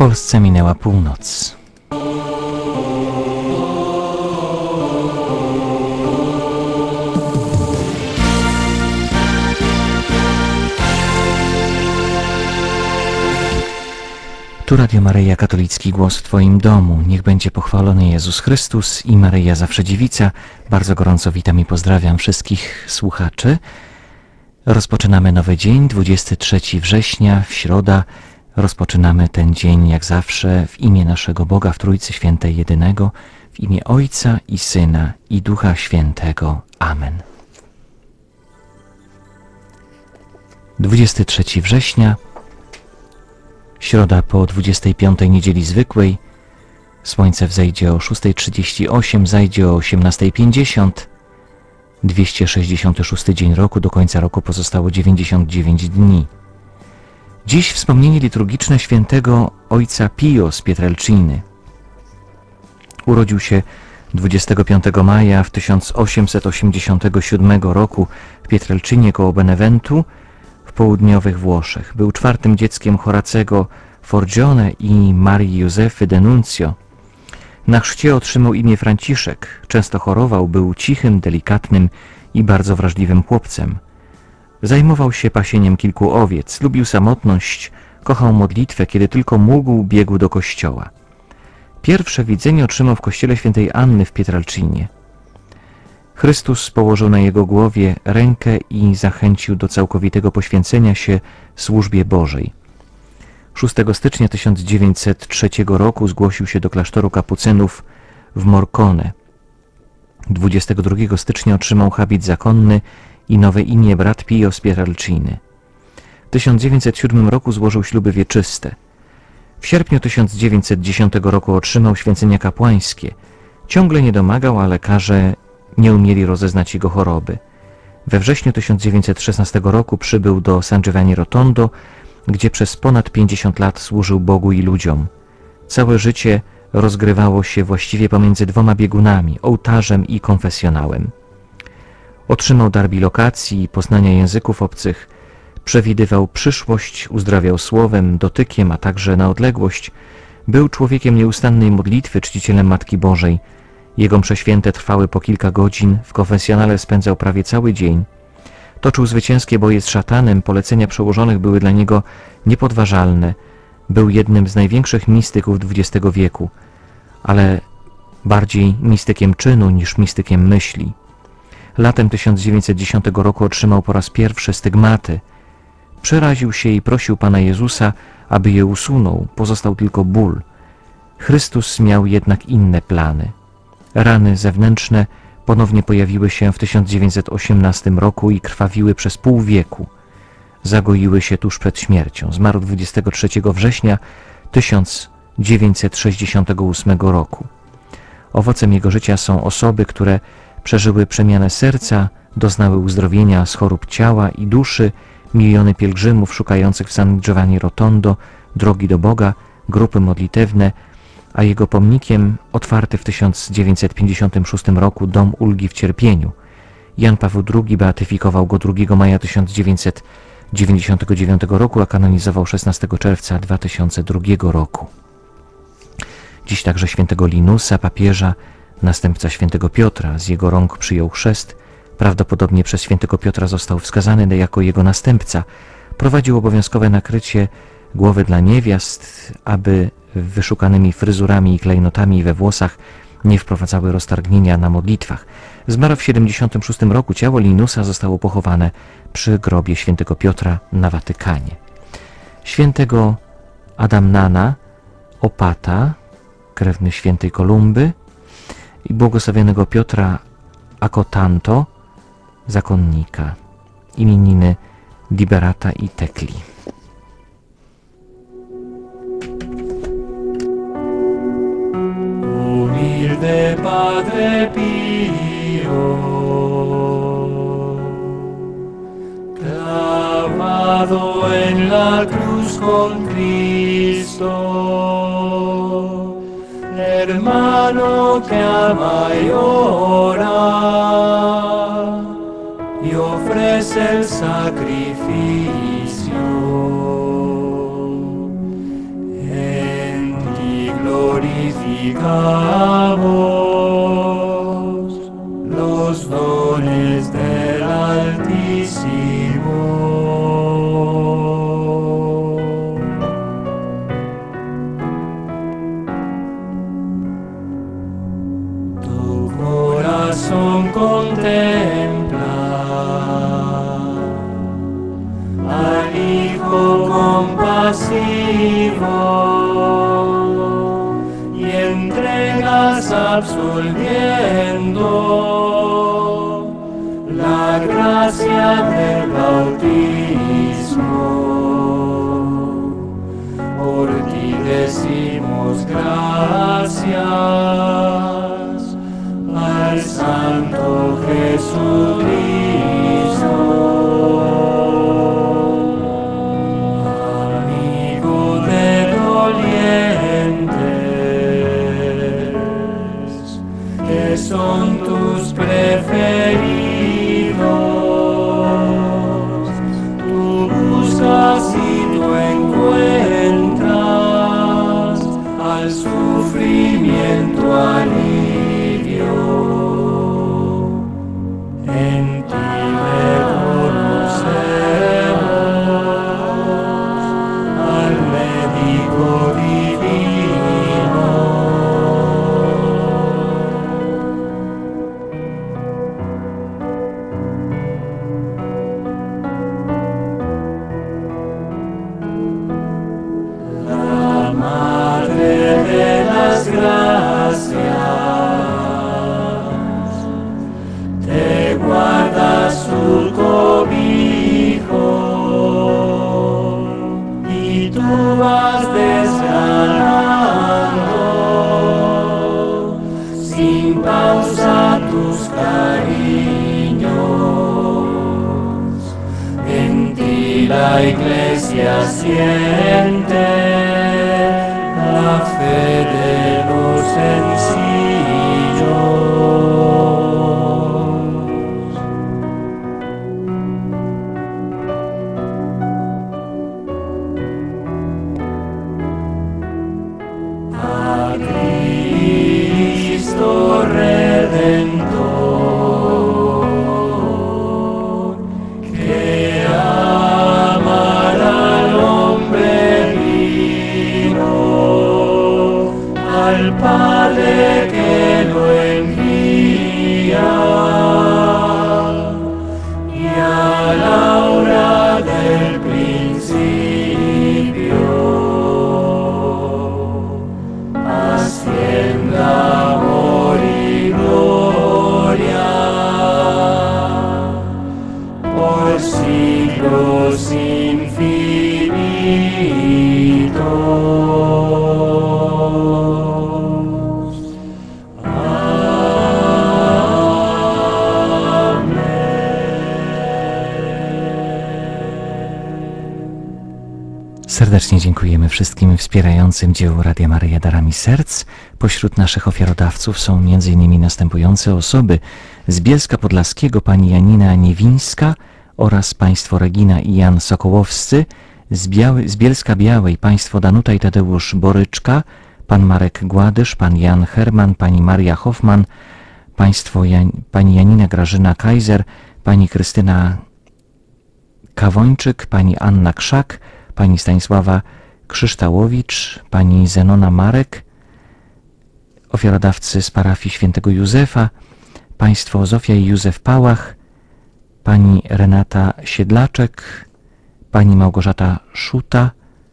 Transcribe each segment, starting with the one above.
Polsce minęła północ. Tu Radio Maryja, katolicki głos w Twoim domu. Niech będzie pochwalony Jezus Chrystus i Maryja zawsze dziewica. Bardzo gorąco witam i pozdrawiam wszystkich słuchaczy. Rozpoczynamy nowy dzień, 23 września, w środa. Rozpoczynamy ten dzień jak zawsze w imię naszego Boga w Trójcy Świętej Jedynego, w imię Ojca i Syna i Ducha Świętego. Amen. 23 września, środa po 25 niedzieli zwykłej. Słońce wzejdzie o 6:38, zajdzie o 18:50. 266 dzień roku, do końca roku pozostało 99 dni. Dziś wspomnienie liturgiczne świętego ojca Pio z Pietrelciny. Urodził się 25 maja w 1887 roku w Pietrelcinie koło Beneventu w południowych Włoszech. Był czwartym dzieckiem Horacego Forgione i Marii Józefy Denuncio. Na chrzcie otrzymał imię Franciszek. Często chorował, był cichym, delikatnym i bardzo wrażliwym chłopcem. Zajmował się pasieniem kilku owiec, lubił samotność, kochał modlitwę, kiedy tylko mógł, biegł do kościoła. Pierwsze widzenie otrzymał w kościele świętej Anny w Pietrelcinie. Chrystus położył na jego głowie rękę i zachęcił do całkowitego poświęcenia się służbie Bożej. 6 stycznia 1903 roku zgłosił się do klasztoru kapucynów w Morcone. 22 stycznia otrzymał habit zakonny i nowe imię brat Pio z Pietrelciny. W 1907 roku złożył śluby wieczyste. W sierpniu 1910 roku otrzymał święcenia kapłańskie. Ciągle nie domagał, a lekarze nie umieli rozeznać jego choroby. We wrześniu 1916 roku przybył do San Giovanni Rotondo, gdzie przez ponad 50 lat służył Bogu i ludziom. Całe życie rozgrywało się właściwie pomiędzy dwoma biegunami, ołtarzem i konfesjonałem. Otrzymał dar bilokacji i poznania języków obcych, przewidywał przyszłość, uzdrawiał słowem, dotykiem, a także na odległość. Był człowiekiem nieustannej modlitwy, czcicielem Matki Bożej. Jego msze święte trwały po kilka godzin, w konfesjonale spędzał prawie cały dzień. Toczył zwycięskie boje z szatanem, polecenia przełożonych były dla niego niepodważalne. Był jednym z największych mistyków XX wieku, ale bardziej mistykiem czynu niż mistykiem myśli. Latem 1910 roku otrzymał po raz pierwszy stygmaty. Przeraził się i prosił Pana Jezusa, aby je usunął, pozostał tylko ból. Chrystus miał jednak inne plany. Rany zewnętrzne ponownie pojawiły się w 1918 roku i krwawiły przez pół wieku. Zagoiły się tuż przed śmiercią. Zmarł 23 września 1968 roku. Owocem jego życia są osoby, które przeżyły przemianę serca, doznały uzdrowienia z chorób ciała i duszy, miliony pielgrzymów szukających w San Giovanni Rotondo drogi do Boga, grupy modlitewne, a jego pomnikiem otwarty w 1956 roku Dom Ulgi w Cierpieniu. Jan Paweł II beatyfikował go 2 maja 1999 roku, a kanonizował 16 czerwca 2002 roku. Dziś także świętego Linusa, papieża, następca świętego Piotra. Z jego rąk przyjął chrzest. Prawdopodobnie przez świętego Piotra został wskazany jako jego następca. Prowadził obowiązkowe nakrycie głowy dla niewiast, aby wyszukanymi fryzurami i klejnotami we włosach nie wprowadzały roztargnienia na modlitwach. Zmarł w 76 roku. Ciało Linusa zostało pochowane przy grobie świętego Piotra na Watykanie. Świętego Adamnana, opata, krewny świętej Kolumby, i błogosławionego Piotra Akotanto, zakonnika. Imieniny Liberata i Tekli. Humilde Padre Pio, clavado en la cruz con Cristo, hermano que ama y ora y ofrece el sacrificio. En glorificamos los dones del Altísimo. Tu corazón contempla al Hijo compasivo y entregas absolviendo la gracia del bautismo. Por ti decimos gracias al Santo Jesucristo. Son tus preferidos, tú buscas y tú encuentras al sufrimiento alivio. En ti reconocemos al médico divino. Gracias, te guarda su cobijo y tú vas desgranando sin pausa tus cariños. En ti la Iglesia siente la fe de los sencillos. A Cristo Redentor, que amar al hombre vino, al Padre que lo envía y a la hora del principio ascienda amor y gloria por siglos infinitos. Serdecznie dziękujemy wszystkim wspierającym dzieło Radia Maryja darami serc. Pośród naszych ofiarodawców są m.in. następujące osoby: z Bielska Podlaskiego pani Janina Niewińska oraz państwo Regina i Jan Sokołowscy, z Bielska Białej państwo Danuta i Tadeusz Boryczka, pan Marek Gładysz, pan Jan Herman, pani Maria Hoffman, pani Janina Grażyna Kaiser, pani Krystyna Kawończyk, pani Anna Krzak, pani Stanisława Krzyształowicz, pani Zenona Marek, ofiarodawcy z parafii świętego Józefa, państwo Zofia i Józef Pałach, pani Renata Siedlaczek, pani Małgorzata Szuta,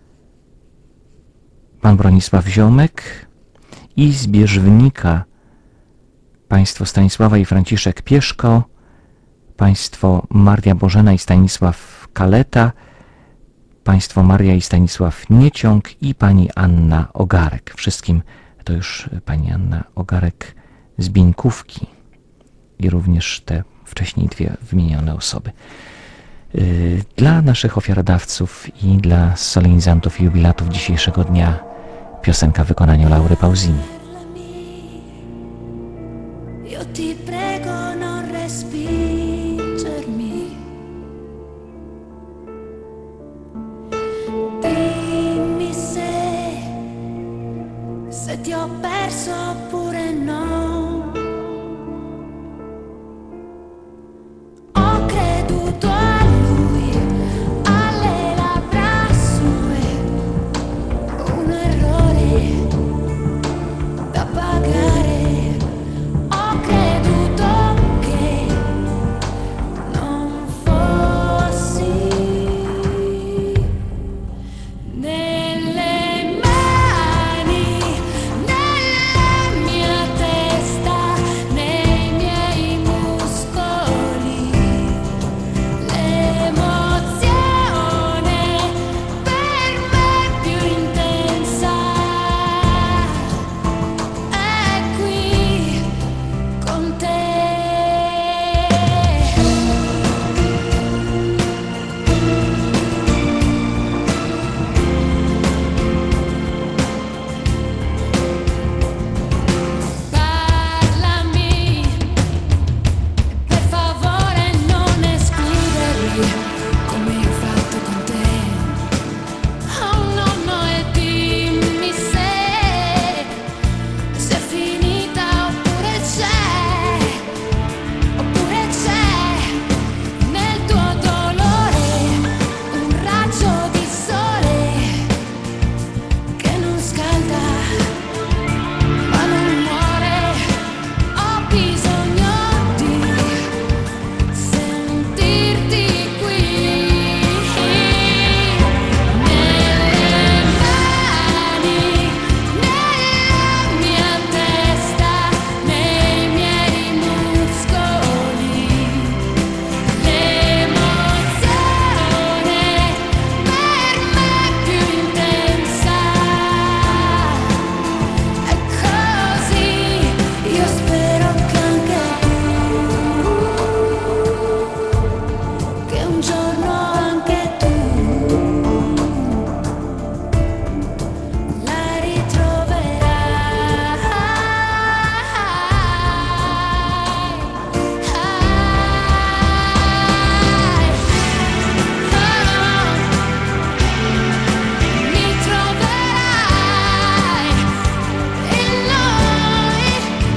pan Bronisław Ziomek i z Bierzwnika państwo Stanisława i Franciszek Pieszko, państwo Maria Bożena i Stanisław Kaleta, państwo Maria i Stanisław Nieciąg i pani Anna Ogarek. Wszystkim to już pani Anna Ogarek z Bieńkówki i również te wcześniej dwie wymienione osoby. Dla naszych ofiarodawców i dla solenizantów i jubilatów dzisiejszego dnia piosenka w wykonaniu Laury Pausini. Io ti prego non respingermi, dimmi se se ti ho perso oppure no. Ho creduto a lui, alle labbra sue, un errore da pagare. Ho creduto che non fossi nelle mani, nella mia testa, nei miei muscoli. L'emozione per me più intensa è qui con te. Parlami, per favore non escludermi come io ho fatto con te. Oh no, no, e dimmi se è finita oppure c'è nel tuo dolore un raggio di sole che non scalda ma non muore. Ho bisogno di sentirti qui nelle mani, nella mia testa, nei miei muscoli. L'emozione per me più intensa è così. Io spero che anche tu, che un giorno anche tu la ritroverai. Mi troverai in noi.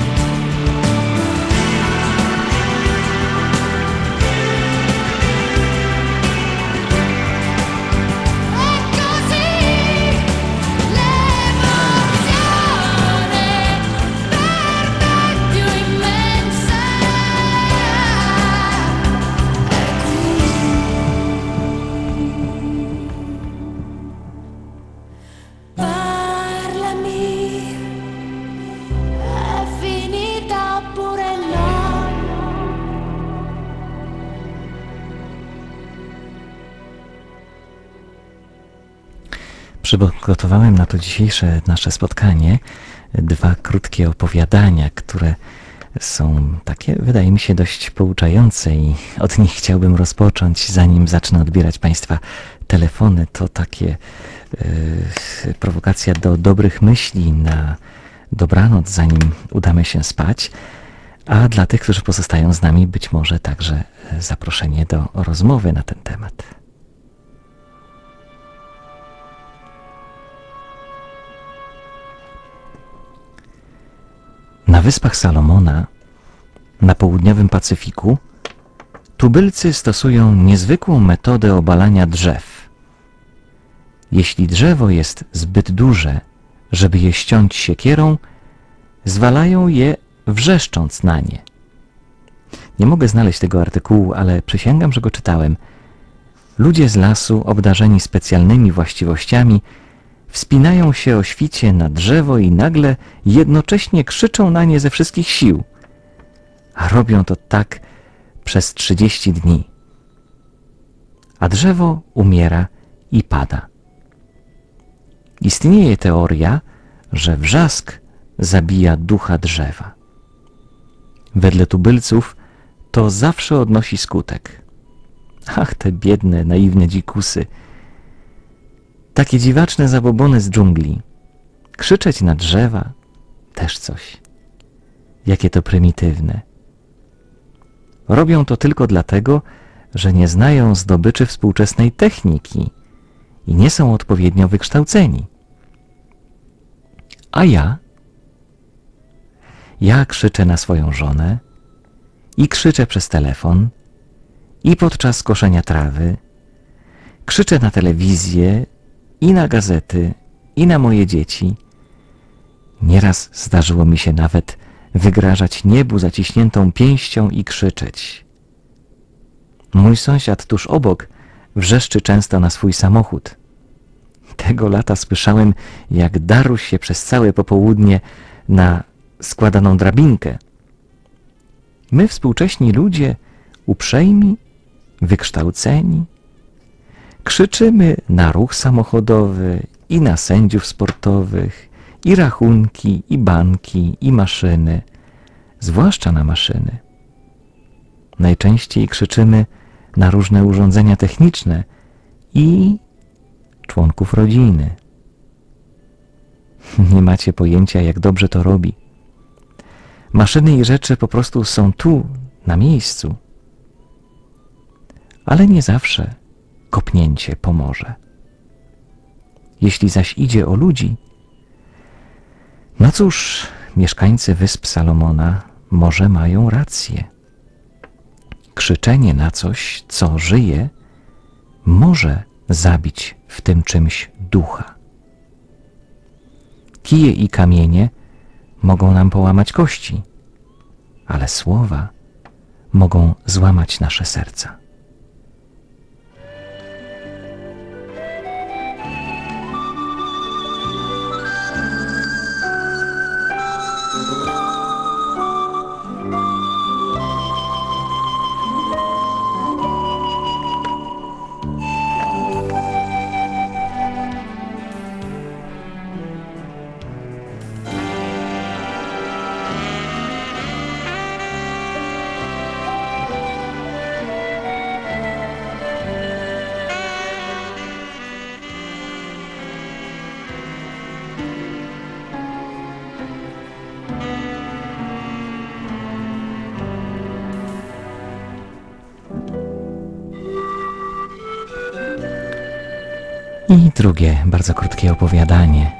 E così l'emozione per me più immensa è qui. Parlami, è finita oppure no? Przygotowałem na to dzisiejsze nasze spotkanie 2 krótkie opowiadania, które są takie, wydaje mi się, dość pouczające i od nich chciałbym rozpocząć, zanim zacznę odbierać Państwa telefony. To takie prowokacja do dobrych myśli na dobranoc, zanim udamy się spać, a dla tych, którzy pozostają z nami, być może także zaproszenie do rozmowy na ten temat. Na wyspach Salomona, na południowym Pacyfiku, tubylcy stosują niezwykłą metodę obalania drzew. Jeśli drzewo jest zbyt duże, żeby je ściąć siekierą, zwalają je wrzeszcząc na nie. Nie mogę znaleźć tego artykułu, ale przysięgam, że go czytałem. Ludzie z lasu, obdarzeni specjalnymi właściwościami, wspinają się o świcie na drzewo i nagle jednocześnie krzyczą na nie ze wszystkich sił. A robią to tak przez 30 dni. A drzewo umiera i pada. Istnieje teoria, że wrzask zabija ducha drzewa. Wedle tubylców to zawsze odnosi skutek. Ach, te biedne, naiwne dzikusy. Takie dziwaczne zabobony z dżungli. Krzyczeć na drzewa też coś. Jakie to prymitywne. Robią to tylko dlatego, że nie znają zdobyczy współczesnej techniki i nie są odpowiednio wykształceni. A ja? Ja krzyczę na swoją żonę i krzyczę przez telefon i podczas koszenia trawy. Krzyczę na telewizję i na gazety i na moje dzieci. Nieraz zdarzyło mi się nawet wygrażać niebu zaciśniętą pięścią i krzyczeć. Mój sąsiad tuż obok wrzeszczy często na swój samochód. Tego lata słyszałem, jak darł się przez całe popołudnie na składaną drabinkę. My, współcześni ludzie, uprzejmi, wykształceni, krzyczymy na ruch samochodowy i na sędziów sportowych, i rachunki, i banki, i maszyny, zwłaszcza na maszyny. Najczęściej krzyczymy na różne urządzenia techniczne i członków rodziny. Nie macie pojęcia, jak dobrze to robi. Maszyny i rzeczy po prostu są tu, na miejscu. Ale nie zawsze kopnięcie pomoże. Jeśli zaś idzie o ludzi, no cóż, mieszkańcy Wysp Salomona może mają rację. Krzyczenie na coś, co żyje, może zabić w tym czymś ducha. Kije i kamienie mogą nam połamać kości, ale słowa mogą złamać nasze serca. I drugie, bardzo krótkie opowiadanie.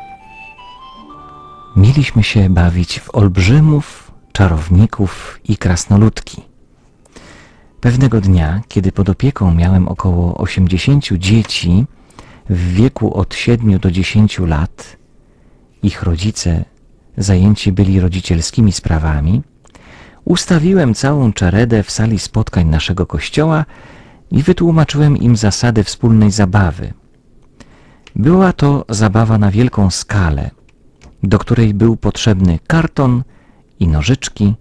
Mieliśmy się bawić w olbrzymów, czarowników i krasnoludki. Pewnego dnia, kiedy pod opieką miałem około 80 dzieci w wieku od 7 do 10 lat, ich rodzice zajęci byli rodzicielskimi sprawami, ustawiłem całą czeredę w sali spotkań naszego kościoła i wytłumaczyłem im zasady wspólnej zabawy. Była to zabawa na wielką skalę, do której był potrzebny karton i nożyczki.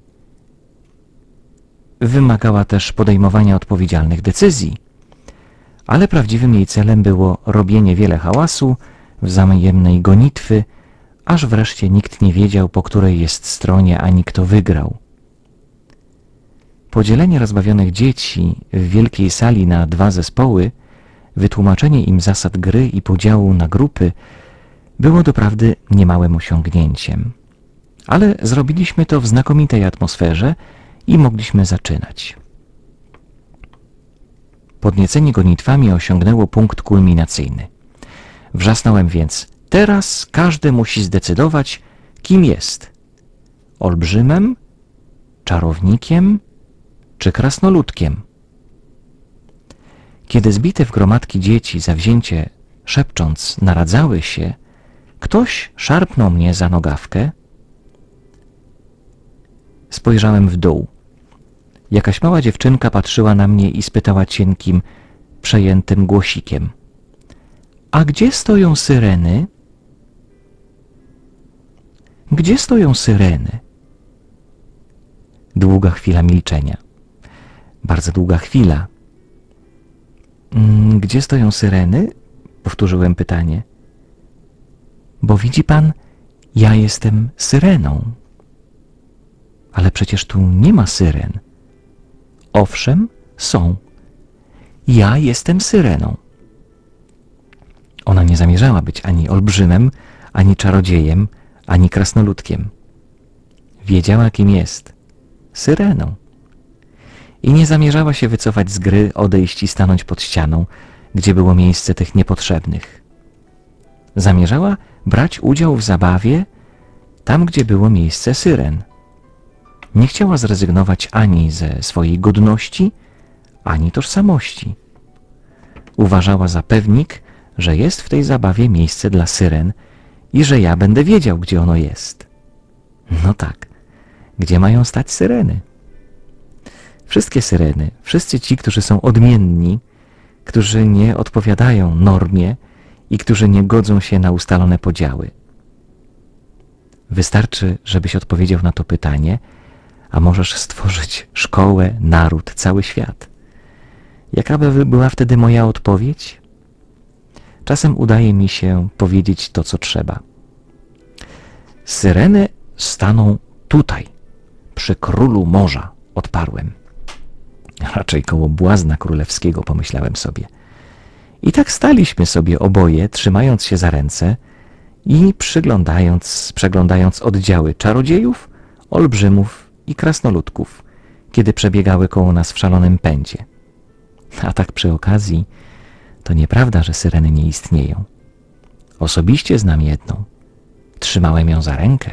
Wymagała też podejmowania odpowiedzialnych decyzji, ale prawdziwym jej celem było robienie wiele hałasu, wzajemnej gonitwy, aż wreszcie nikt nie wiedział, po której jest stronie ani kto wygrał. Podzielenie rozbawionych dzieci w wielkiej sali na 2 zespoły, wytłumaczenie im zasad gry i podziału na grupy było doprawdy niemałym osiągnięciem. Ale zrobiliśmy to w znakomitej atmosferze i mogliśmy zaczynać. Podniecenie gonitwami osiągnęło punkt kulminacyjny. Wrzasnąłem więc: teraz każdy musi zdecydować, kim jest. Olbrzymem, czarownikiem czy krasnoludkiem. Kiedy zbite w gromadki dzieci zawzięcie szepcząc naradzały się, ktoś szarpnął mnie za nogawkę. Spojrzałem w dół. Jakaś mała dziewczynka patrzyła na mnie i spytała cienkim, przejętym głosikiem: a gdzie stoją syreny? Gdzie stoją syreny? Długa chwila milczenia. Bardzo długa chwila. Gdzie stoją syreny? Powtórzyłem pytanie. Bo widzi pan, ja jestem syreną. Ale przecież tu nie ma syren. Owszem, są. Ja jestem syreną. Ona nie zamierzała być ani olbrzymem, ani czarodziejem, ani krasnoludkiem. Wiedziała, kim jest. Syreną. I nie zamierzała się wycofać z gry, odejść i stanąć pod ścianą, gdzie było miejsce tych niepotrzebnych. Zamierzała brać udział w zabawie tam, gdzie było miejsce syren. Nie chciała zrezygnować ani ze swojej godności, ani tożsamości. Uważała za pewnik, że jest w tej zabawie miejsce dla syren i że ja będę wiedział, gdzie ono jest. No tak, gdzie mają stać syreny? Wszystkie syreny, wszyscy ci, którzy są odmienni, którzy nie odpowiadają normie i którzy nie godzą się na ustalone podziały. Wystarczy, żebyś odpowiedział na to pytanie, a możesz stworzyć szkołę, naród, cały świat. Jaka by była wtedy moja odpowiedź? Czasem udaje mi się powiedzieć to, co trzeba. Syreny staną tutaj, przy królu morza, odparłem. Raczej koło błazna królewskiego, pomyślałem sobie. I tak staliśmy sobie oboje, trzymając się za ręce i przeglądając oddziały czarodziejów, olbrzymów i krasnoludków, kiedy przebiegały koło nas w szalonym pędzie. A tak przy okazji, to nieprawda, że syreny nie istnieją. Osobiście znam jedną. Trzymałem ją za rękę.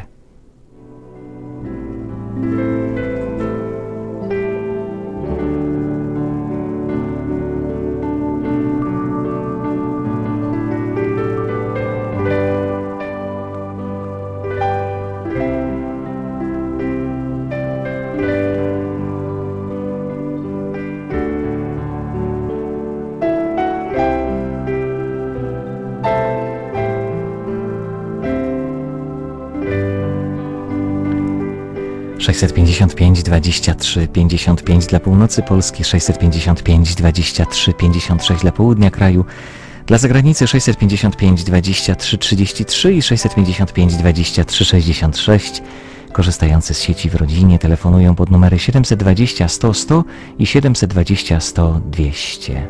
Sześćset 23 55 dla północy Polski, 655 23 56 dla południa kraju, dla zagranicy 655 23 33 i 655 23 66. Korzystający z sieci w rodzinie telefonują pod numery 720 100 100 i 720 100 200.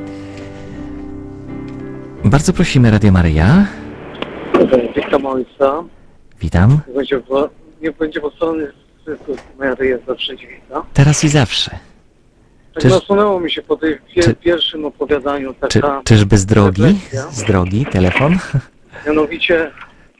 Bardzo prosimy Radio Maryja. Witam ojca. Witam. Nie będzie postawiony Mary jest zawsze dźwigna. Teraz i zawsze. Tak nasunęło mi się po tym pierwszym opowiadaniu taka czyżby z drogi? refleksja. Z drogi telefon? Mianowicie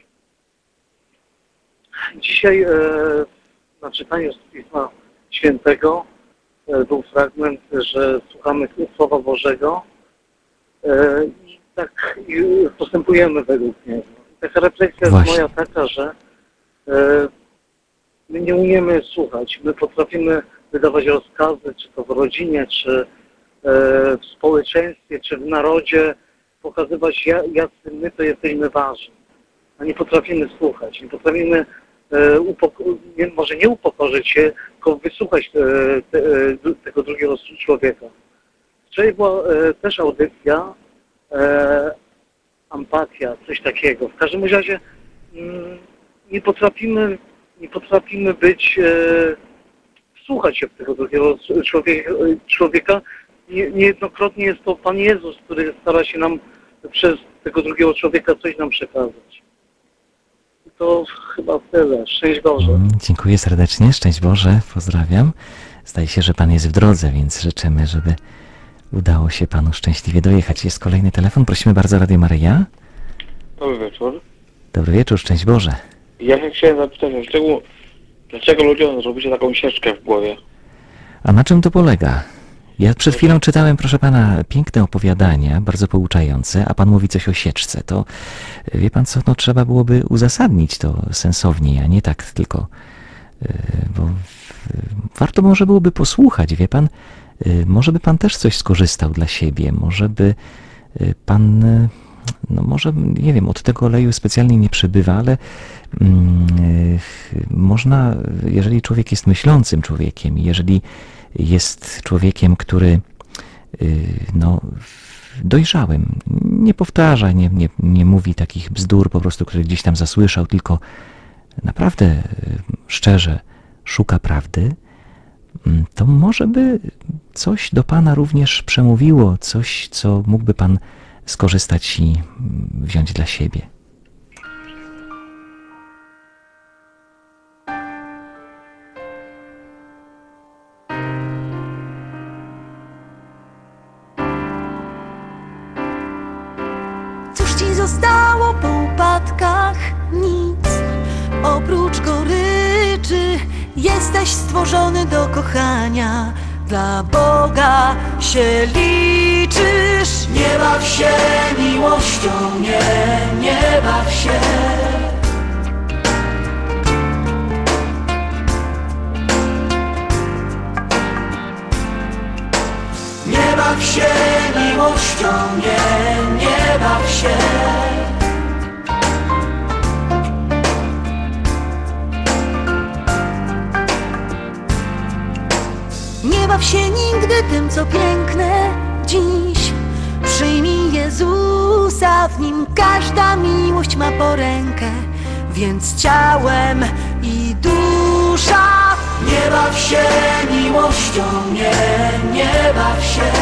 dzisiaj na czytaniu z Pisma Świętego był fragment, że słuchamy Słowa Bożego i tak postępujemy według niego. Taka refleksja jest moja taka, że my nie umiemy słuchać. My potrafimy wydawać rozkazy, czy to w rodzinie, czy w społeczeństwie, czy w narodzie, pokazywać, jacy my to jesteśmy ważni. A nie potrafimy słuchać. Nie potrafimy może nie upokorzyć się, tylko wysłuchać tego drugiego człowieka. Wczoraj była też audycja, empatia, coś takiego. W każdym razie nie potrafimy być, wsłuchać się w tego drugiego człowieka. Niejednokrotnie jest to Pan Jezus, który stara się nam przez tego drugiego człowieka coś nam przekazać. I to chyba tyle. Szczęść Boże. Dziękuję serdecznie. Szczęść Boże. Pozdrawiam. Zdaje się, że Pan jest w drodze, więc życzymy, żeby udało się Panu szczęśliwie dojechać. Jest kolejny telefon. Prosimy bardzo, Radio Maryja. Dobry wieczór. Dobry wieczór. Szczęść Boże. Ja się chciałem zapytać, dlaczego ludziom zrobicie taką sieczkę w głowie? A na czym to polega? Ja przed chwilą czytałem, proszę Pana, piękne opowiadania, bardzo pouczające, a Pan mówi coś o sieczce. To, wie Pan co, no trzeba byłoby uzasadnić to sensowniej, a nie tak tylko, bo warto może byłoby posłuchać, wie Pan, może by Pan też coś skorzystał dla siebie, może by Pan, no może, nie wiem, od tego oleju specjalnie nie przybywa, ale można, jeżeli człowiek jest myślącym człowiekiem, jeżeli jest człowiekiem, który no, dojrzałym, nie powtarza, nie mówi takich bzdur po prostu, które gdzieś tam zasłyszał, tylko naprawdę szczerze szuka prawdy, to może by coś do Pana również przemówiło, coś, co mógłby Pan skorzystać i wziąć dla siebie. Cóż ci zostało po upadkach? oprócz goryczy jesteś stworzony do kochania. Dla Boga się liczysz. Nie baw się miłością, nie baw się. Nie baw się miłością, nie baw się. Nie baw się nigdy tym, co piękne dziś. Przyjmij Jezusa, w Nim każda miłość ma porękę. Więc ciałem i dusza. Nie baw się miłością, nie baw się.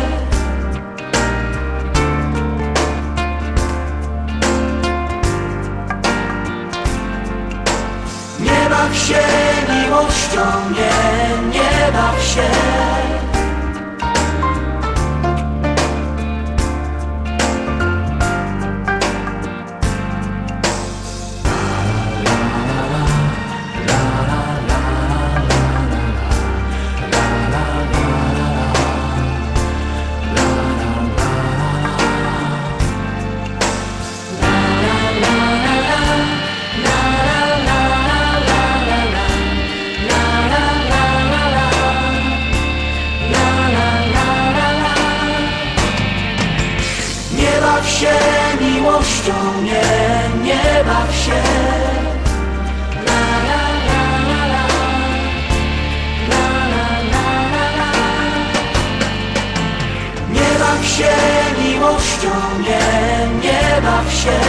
Nie baw się miłością, nie baw się. Nie baw się miłością, nie baw się. Nie baw się miłością, nie baw się.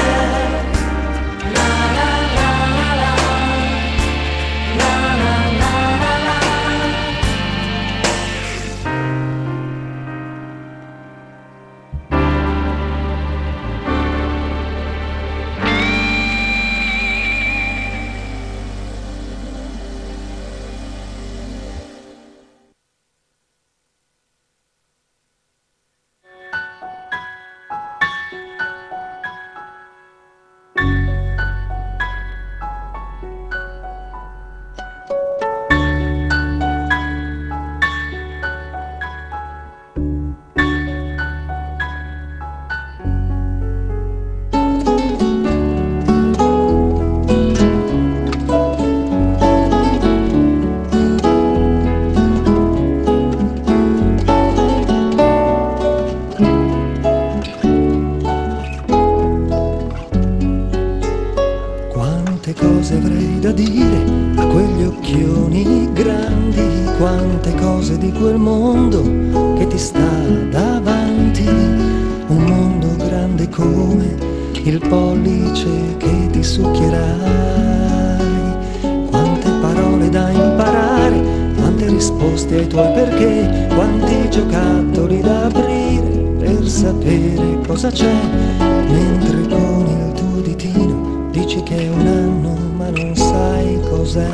Quante cose avrei da dire a quegli occhioni grandi, quante cose di quel mondo che ti sta davanti, un mondo grande come il pollice che ti succhierai, quante parole da imparare, quante risposte ai tuoi perché, quanti giocattoli da aprire per sapere cosa c'è, mentre con il tuo ditino dici che è un anno ma non sai cos'è.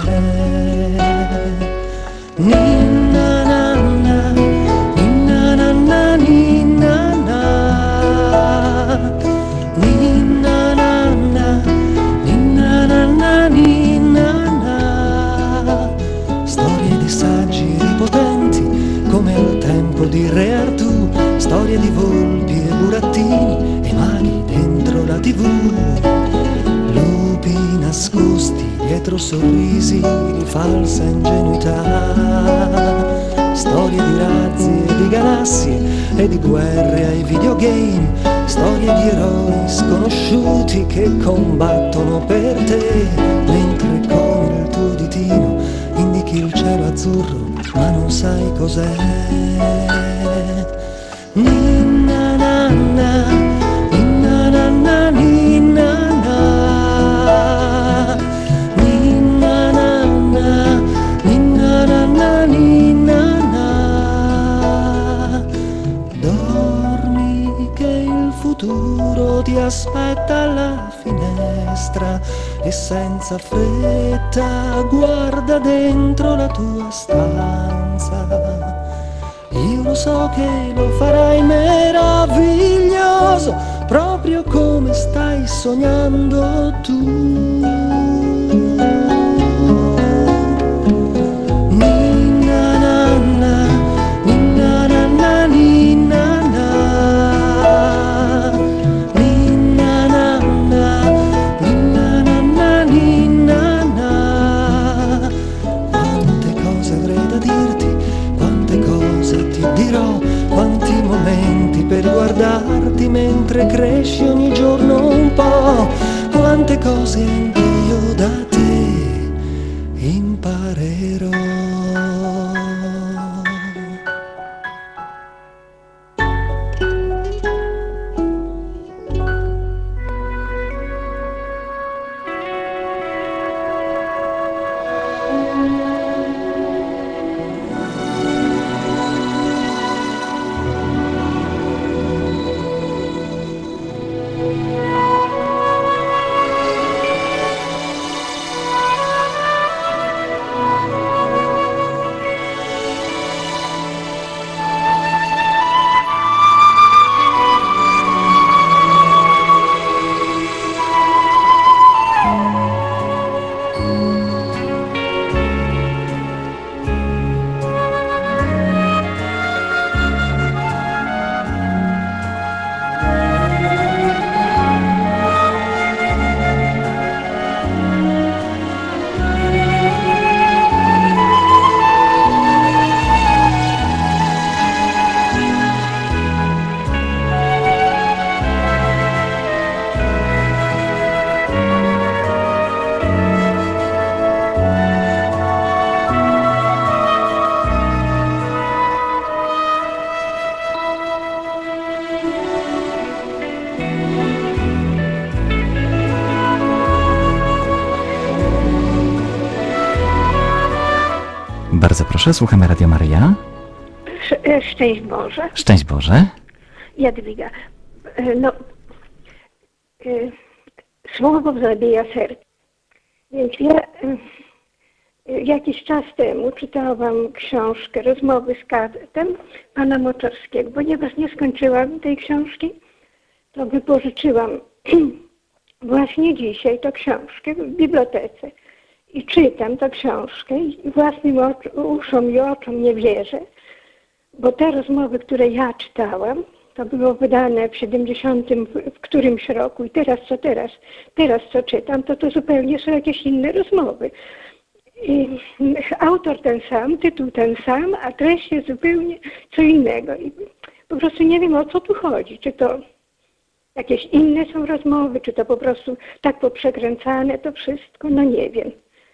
Ninna nanna, ninna nanna, ninna na. Ninna nanna, ninna nanna, ninna na. Storie di saggi ripotenti come al tempo di Re Artù, storie di volpi e burattini e maghi dentro la TV. Lupi nascosti dietro sorrisi di falsa ingenuità, storie di razzi e di galassie e di guerre ai videogame, storie di eroi sconosciuti che combattono per te, mentre con il tuo ditino indichi il cielo azzurro ma non sai cos'è. Ninna nanna, ninna nanna, ninna na. Ninna nanna, ninna nanna, ninna na. Dormi che il futuro ti aspetta alla finestra e senza fretta guarda dentro la tua stanza. Io lo so che lo farai meraviglioso, proprio come stai sognando tu. Bardzo proszę, słuchamy Radio Maryja. Szczęść Boże. Szczęść Boże. Jadwiga. No, słowo zabija serce. Więc ja jakiś czas temu czytałam książkę Rozmowy z katem pana Moczarskiego. Ponieważ nie skończyłam tej książki, to wypożyczyłam właśnie dzisiaj tę książkę w bibliotece. I czytam tę książkę i własnym uszom i oczom nie wierzę, bo te rozmowy, które ja czytałam, to było wydane w 70 w którymś roku i teraz co czytam, to zupełnie są jakieś inne rozmowy. I autor ten sam, tytuł ten sam, a treść jest zupełnie co innego. I po prostu nie wiem, o co tu chodzi. Czy to jakieś inne są rozmowy, czy to po prostu tak poprzekręcane to wszystko, no nie wiem.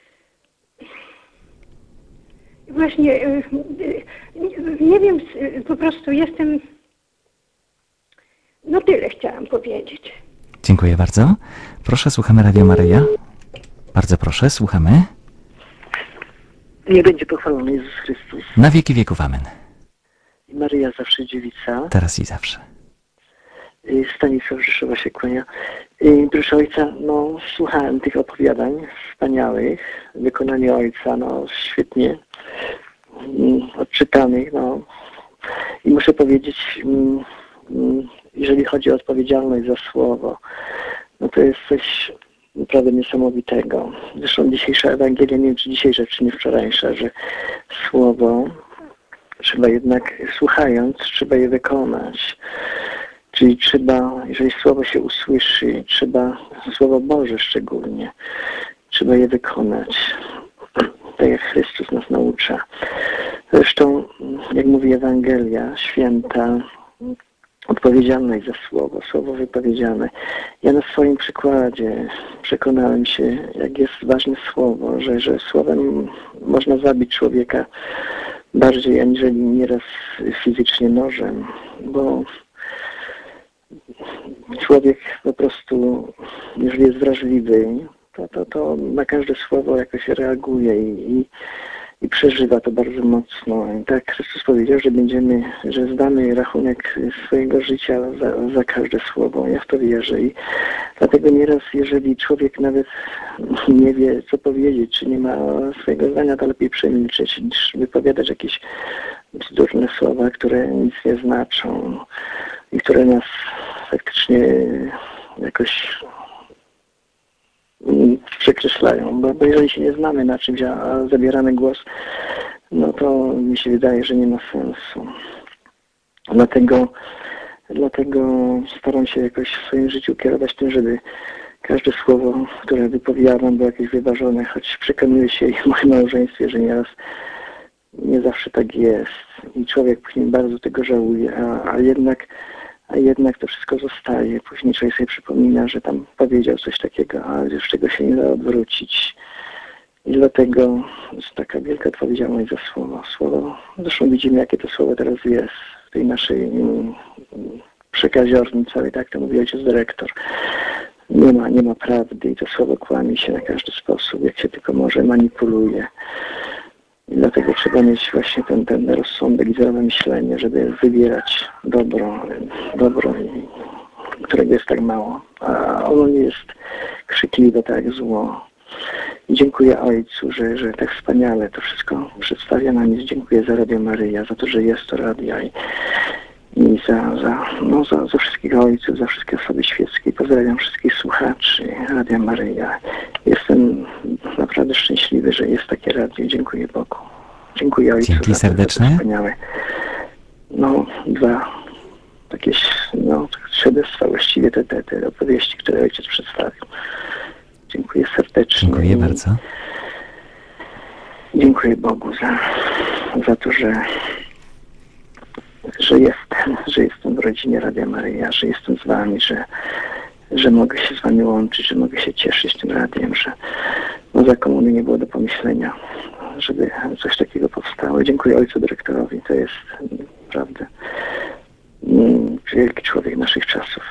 Właśnie, nie wiem, po prostu jestem, no tyle chciałam powiedzieć. Dziękuję bardzo. Proszę, słuchamy Radio Maryja. Bardzo proszę, słuchamy. Nie będzie pochwalony Jezus Chrystus. Na wieki wieków, amen. I Maryja zawsze dziewica. Teraz i zawsze. Stanisław Rzeszowa się kłania. Proszę Ojca, no słuchałem tych opowiadań wspaniałych, wykonanie Ojca, no świetnie odczytanych, no i muszę powiedzieć, jeżeli chodzi o odpowiedzialność za słowo, no to jest coś naprawdę niesamowitego. Zresztą dzisiejsza Ewangelia, nie wiem czy dzisiejsza, czy nie wczorajsza, że słowo trzeba jednak, słuchając, trzeba je wykonać. Czyli trzeba, jeżeli słowo się usłyszy, trzeba, Słowo Boże szczególnie, trzeba je wykonać, tak jak Chrystus nas naucza. Zresztą, jak mówi Ewangelia Święta, odpowiedzialność za słowo wypowiedziane. Ja na swoim przykładzie przekonałem się, jak jest ważne słowo, że słowem można zabić człowieka bardziej aniżeli nieraz fizycznie nożem, bo człowiek po prostu, jeżeli jest wrażliwy, to na każde słowo jakoś reaguje i przeżywa to bardzo mocno. I tak Chrystus powiedział, że zdamy rachunek swojego życia za każde słowo. Ja w to wierzę i dlatego nieraz, jeżeli człowiek nawet nie wie, co powiedzieć, czy nie ma swojego zdania, to lepiej przemilczeć, niż wypowiadać jakieś bzdurne słowa, które nic nie znaczą i które nas faktycznie jakoś przekreślają, bo jeżeli się nie znamy na czymś, a zabieramy głos, no to mi się wydaje, że nie ma sensu. Dlatego staram się jakoś w swoim życiu kierować tym, żeby każde słowo, które wypowiadam, było jakieś wyważone, choć przekonuję się i w moim małżeństwie, że nieraz nie zawsze tak jest i człowiek później bardzo tego żałuje, a jednak to wszystko zostaje. Później człowiek sobie przypomina, że tam powiedział coś takiego, a już czego się nie da odwrócić. I dlatego jest taka wielka odpowiedzialność za słowo. Słowo, zresztą widzimy, jakie to słowo teraz jest w tej naszej przekaziorni całej, tak to mówi ojciec dyrektor. Nie ma prawdy i to słowo kłamie się na każdy sposób, jak się tylko może, manipuluje. I dlatego trzeba mieć właśnie ten rozsądek i zdrowe myślenie, żeby wybierać dobro, którego jest tak mało. A ono nie jest krzykliwe tak jak zło. I dziękuję Ojcu, że tak wspaniale to wszystko przedstawia na nic. Dziękuję za Radio Maryja, za to, że jest to radio i za wszystkich ojców, za wszystkie osoby świeckie. Pozdrawiam wszystkich słuchaczy Radia Maryja. Jestem naprawdę szczęśliwy, że jest takie radio. Dziękuję Bogu. Dziękuję Ojcu. Dzięki serdecznie. Za to wspaniałe. Dwa takie świadectwa, właściwie te opowieści, które Ojciec przedstawił. Dziękuję serdecznie. Dziękuję bardzo. Dziękuję Bogu za to, że jestem w rodzinie Radia Maryja, że jestem z wami, że mogę się z wami łączyć, że mogę się cieszyć tym radiem, że za komuny nie było do pomyślenia, żeby coś takiego powstało. Dziękuję ojcu dyrektorowi, to jest naprawdę wielki człowiek naszych czasów.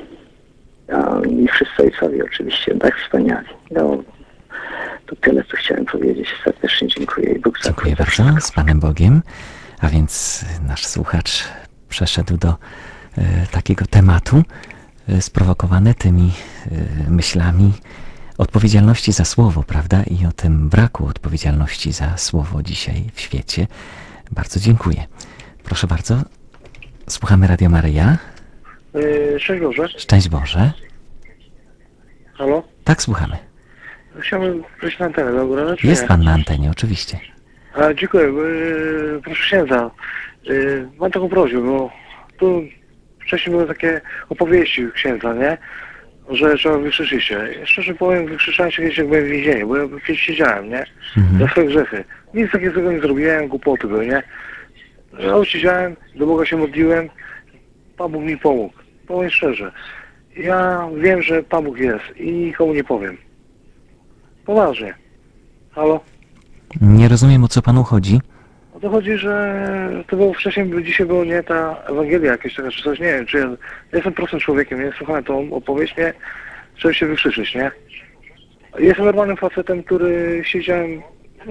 I wszyscy ojcowie oczywiście, tak wspaniali. To tyle, co chciałem. chciałem powiedzieć. Serdecznie dziękuję i Bóg Dziękuję zapłać. bardzo, z Panem Bogiem. A więc nasz słuchacz przeszedł do takiego tematu, sprowokowany tymi myślami odpowiedzialności za słowo, prawda? I o tym braku odpowiedzialności za słowo dzisiaj w świecie. Bardzo dziękuję. Proszę bardzo, słuchamy Radio Maryja. Szczęść Boże. Szczęść Boże. Halo? Tak, słuchamy. Chciałbym wejść na antenę, dobra? Czy Jest nie? Pan na antenie, oczywiście. Dziękuję. Proszę księdza, mam taką prośbę, bo tu wcześniej były takie opowieści księdza, nie? Że trzeba wykrzyczeć się. Szczerze powiem, wykrzyczałem się kiedyś, jak byłem w więzieniu, bo ja kiedyś siedziałem, nie? Za swoje grzechy. Nic takiego nie zrobiłem, głupoty były, nie? Ja siedziałem, do Boga się modliłem, Pan Bóg mi pomógł. Powiem szczerze. Ja wiem, że Pan Bóg jest i nikomu nie powiem. Poważnie. Halo? Nie rozumiem, o co Panu chodzi. O to chodzi, że to było wcześniej, dzisiaj było nie ta Ewangelia jakaś taka, czy coś, nie wiem, czy ja jestem prostym człowiekiem, nie słuchałem tą opowieść, nie? Trzeba się wykrzyczeć, nie? Jestem normalnym facetem, który siedziałem,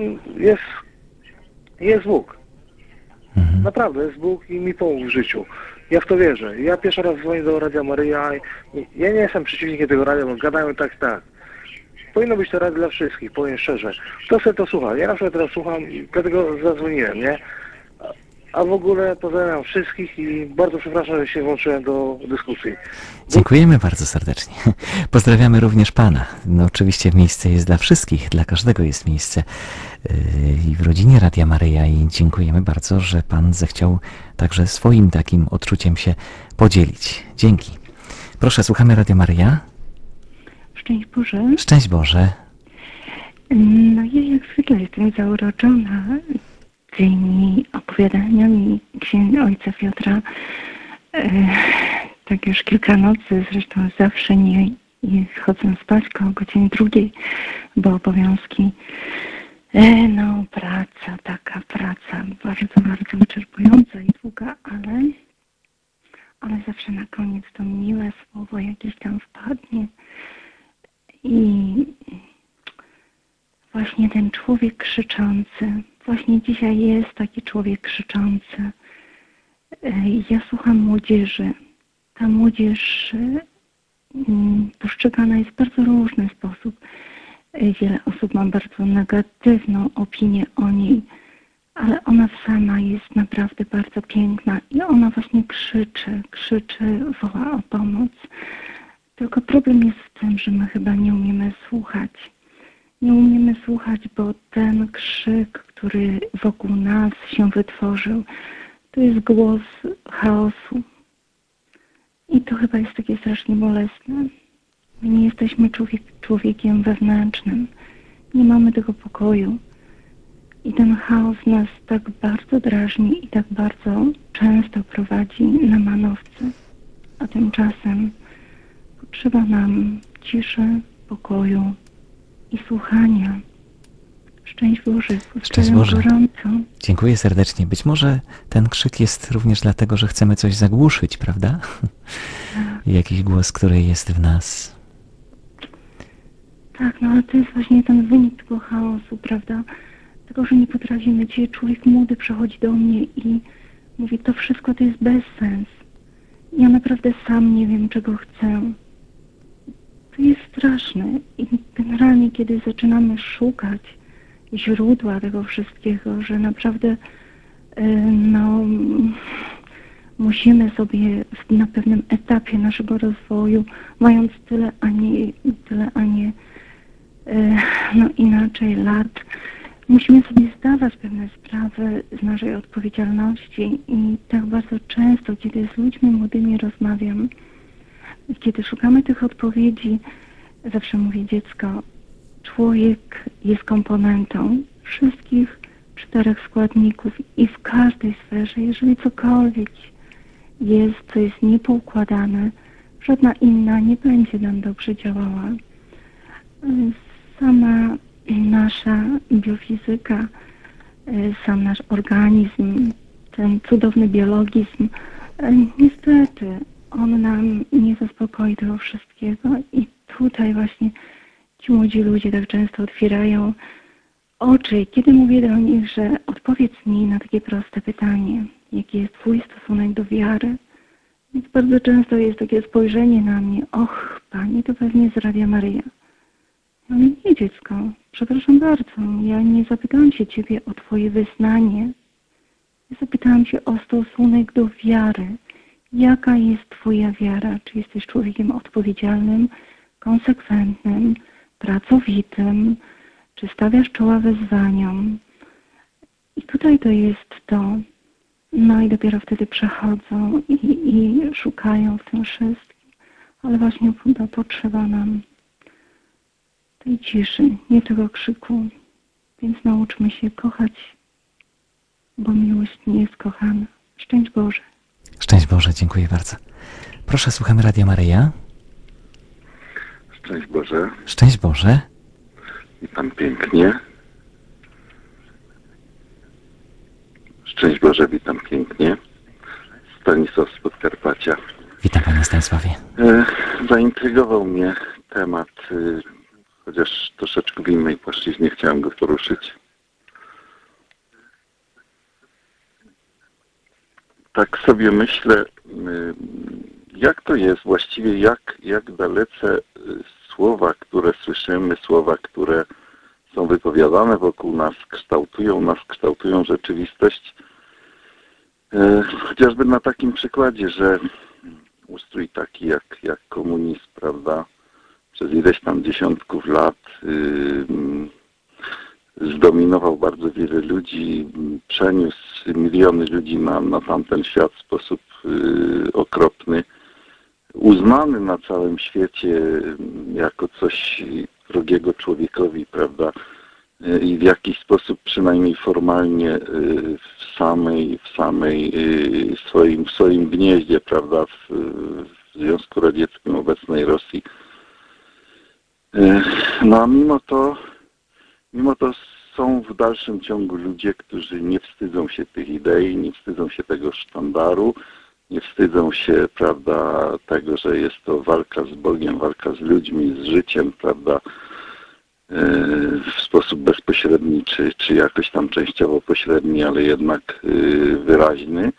jest Bóg. Naprawdę, jest Bóg i mi pomógł w życiu. Ja w to wierzę. Ja pierwszy raz dzwonię do Radia Maryja i ja nie jestem przeciwnikiem tego radia, bo gadają tak. Powinno być to radio dla wszystkich, powiem szczerze. Kto sobie to słucha? Ja na przykład teraz słucham i dlatego zadzwoniłem, nie? A w ogóle pozdrawiam wszystkich i bardzo przepraszam, że się włączyłem do dyskusji. Dziękujemy bardzo serdecznie. Pozdrawiamy również Pana. No oczywiście miejsce jest dla wszystkich, dla każdego jest miejsce i w rodzinie Radia Maryja i dziękujemy bardzo, że Pan zechciał także swoim takim odczuciem się podzielić. Dzięki. Proszę, słuchamy Radia Maryja. Szczęść Boże. Szczęść Boże. No ja jak zwykle jestem zauroczona tymi opowiadaniami ojca Piotra. Tak już kilka nocy, zresztą zawsze nie chodzę spać koło godziny 2, bo obowiązki. No taka praca bardzo wyczerpująca i długa, ale zawsze na koniec to miłe słowo jakieś tam wpadnie. I właśnie ten człowiek krzyczący, właśnie dzisiaj jest taki człowiek krzyczący. Ja słucham młodzieży. Ta młodzież postrzegana jest w bardzo różny sposób. Wiele osób ma bardzo negatywną opinię o niej, ale ona sama jest naprawdę bardzo piękna i ona właśnie krzyczy, woła o pomoc. Tylko problem jest w tym, że my chyba nie umiemy słuchać. Nie umiemy słuchać, bo ten krzyk, który wokół nas się wytworzył, to jest głos chaosu. I to chyba jest takie strasznie bolesne. My nie jesteśmy człowiekiem wewnętrznym. Nie mamy tego pokoju. I ten chaos nas tak bardzo drażni i tak bardzo często prowadzi na manowce. A tymczasem potrzeba nam ciszy, pokoju i słuchania. Szczęść Boże. Szczęść Boże. Gorąco. Dziękuję serdecznie. Być może ten krzyk jest również dlatego, że chcemy coś zagłuszyć, prawda? Jakiś głos, który jest w nas. Tak, no ale to jest właśnie ten wynik tego chaosu, prawda? Tego, że nie potrafimy. Dzisiaj człowiek młody przychodzi do mnie i mówi, to wszystko to jest bezsens. Ja naprawdę sam nie wiem, czego chcę. To jest straszne. I generalnie, kiedy zaczynamy szukać źródła tego wszystkiego, że naprawdę musimy sobie na pewnym etapie naszego rozwoju, mając tyle, a nie inaczej lat, musimy sobie zdawać pewne sprawy z naszej odpowiedzialności i tak bardzo często, kiedy z ludźmi młodymi rozmawiam, kiedy szukamy tych odpowiedzi, zawsze mówię, dziecko, człowiek jest komponentą wszystkich 4 składników i w każdej sferze, jeżeli cokolwiek jest, co jest niepoukładane, żadna inna nie będzie nam dobrze działała. Sama nasza biofizyka, sam nasz organizm, ten cudowny biologizm, niestety on nam nie zaspokoi tego wszystkiego i tutaj właśnie ci młodzi ludzie tak często otwierają oczy, kiedy mówię do nich, że odpowiedz mi na takie proste pytanie, jaki jest Twój stosunek do wiary. Więc bardzo często jest takie spojrzenie na mnie, och, Pani, to pewnie z Radia Maryja. Ja mówię, nie dziecko, przepraszam bardzo, ja nie zapytałam się Ciebie o Twoje wyznanie, ja zapytałam się o stosunek do wiary. Jaka jest Twoja wiara? Czy jesteś człowiekiem odpowiedzialnym, konsekwentnym, pracowitym? Czy stawiasz czoła wyzwaniom? I tutaj to jest to. No i dopiero wtedy przechodzą i szukają w tym wszystkim. Ale właśnie potrzeba nam tej ciszy, nie tego krzyku. Więc nauczmy się kochać, bo miłość nie jest kochana. Szczęść Boże. Szczęść Boże, dziękuję bardzo. Proszę, słuchamy Radia Maryja. Szczęść Boże. Szczęść Boże. Witam pięknie. Szczęść Boże, witam pięknie. Stanisław z Podkarpacia. Witam Panie Stanisławie. Zaintrygował mnie temat, chociaż troszeczkę w innej płaszczyźnie chciałem go poruszyć. Tak sobie myślę, jak to jest właściwie, jak dalece słowa, które słyszymy, słowa, które są wypowiadane wokół nas, kształtują rzeczywistość. Chociażby na takim przykładzie, że ustrój taki jak komunizm, prawda, przez ileś tam dziesiątków lat zdominował bardzo wiele ludzi, przeniósł miliony ludzi na tamten świat w sposób okropny, uznany na całym świecie jako coś wrogiego człowiekowi, prawda, i w jakiś sposób przynajmniej formalnie w swoim gnieździe, prawda, w Związku Radzieckim, obecnej Rosji. No a mimo to są w dalszym ciągu ludzie, którzy nie wstydzą się tych idei, nie wstydzą się tego sztandaru, nie wstydzą się, prawda, tego, że jest to walka z Bogiem, walka z ludźmi, z życiem, prawda, w sposób bezpośredni, czy jakoś tam częściowo pośredni, ale jednak wyraźny.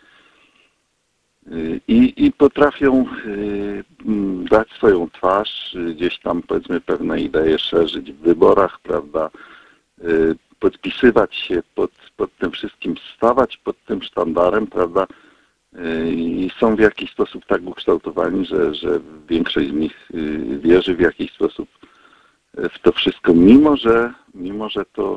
I potrafią dać swoją twarz, gdzieś tam, powiedzmy, pewne idee szerzyć w wyborach, prawda, podpisywać się pod tym wszystkim, stawać pod tym sztandarem, prawda, i są w jakiś sposób tak ukształtowani, że większość z nich wierzy w jakiś sposób w to wszystko, mimo że to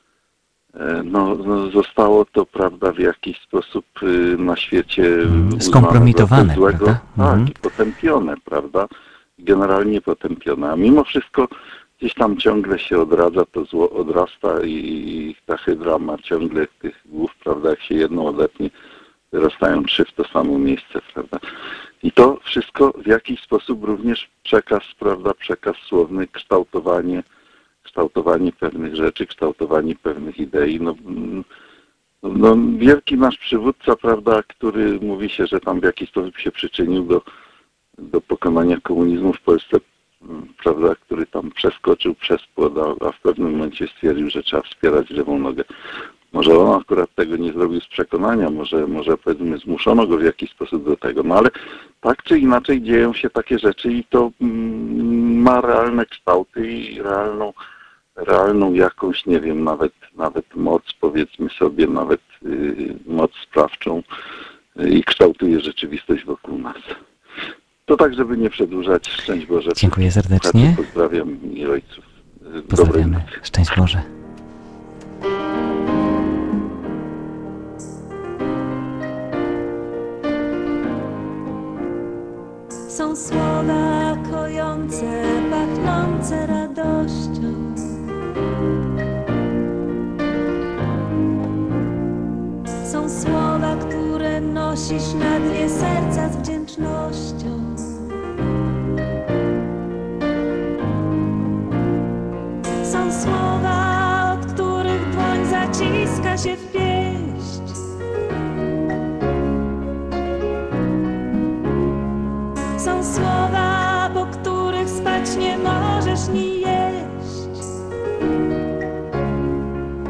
zostało to, prawda, w jakiś sposób na świecie skompromitowane, złego, prawda? Tak, i potępione, prawda, generalnie potępione, a mimo wszystko gdzieś tam ciągle się odradza, to zło odrasta i ta hydra ma ciągle tych głów, prawda, jak się jedną odetnie, wyrastają 3 w to samo miejsce, prawda. I to wszystko w jakiś sposób również przekaz, prawda, przekaz słowny, kształtowanie pewnych rzeczy, kształtowanie pewnych idei. No, wielki nasz przywódca, prawda, który mówi się, że tam w jakiś sposób się przyczynił do pokonania komunizmu w Polsce, prawda, który tam przeskoczył przez płot, a w pewnym momencie stwierdził, że trzeba wspierać lewą nogę. Może on akurat tego nie zrobił z przekonania, może powiedzmy zmuszono go w jakiś sposób do tego, no ale tak czy inaczej dzieją się takie rzeczy i to ma realne kształty i realną jakąś, nie wiem, nawet moc, powiedzmy sobie, nawet moc sprawczą i kształtuje rzeczywistość wokół nas. To tak, żeby nie przedłużać. Szczęść Boże. Dziękuję serdecznie. Pozdrawiam i ojców. Pozdrawiamy. Szczęść Boże. Są słowa kojące, pachnące radością. Są słowa, które nosisz na dnie serca z wdzięcznością. Są słowa, od których dłoń zaciska się w pięść. Są słowa, po których spać nie możesz ni jeść.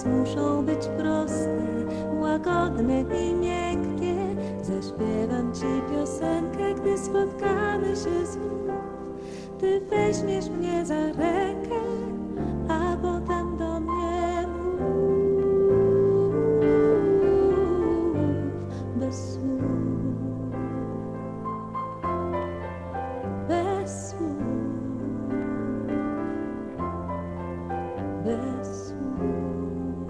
więc muszą być proste, łagodne i miękkie. Zaśpiewam ci piosenkę, gdy spotkamy się znów. Ty weźmiesz mnie za rękę, a potem do mnie mów bez słów, bez słów, bez słów.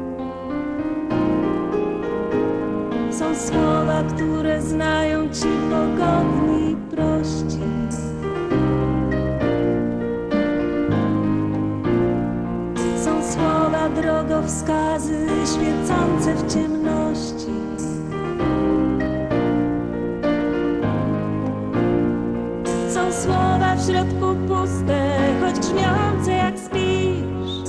Są słowa, które znają ci pogodni i prości. Są słowa, drogowskazy świecące w ciemności. Są słowa w środku puste, choć grzmiące jak śpisz.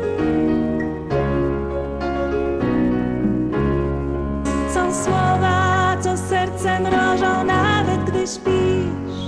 Są słowa, co serce mrożą nawet gdy śpisz.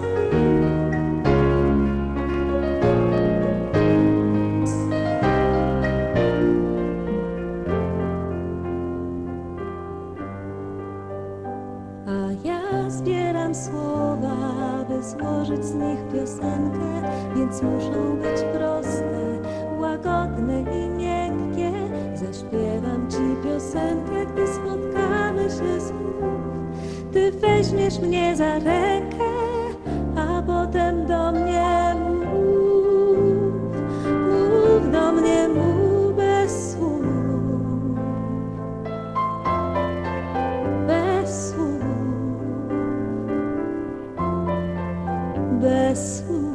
A ja zbieram słowa, by złożyć z nich piosenkę, więc muszą być proste, łagodne i miękkie. Zaśpiewam ci piosenkę, gdy spotkamy się znów. Ty weźmiesz mnie za rękę, a potem do mnie mów. Mów do mnie, mów bez słów. Bez słów. Bez słów.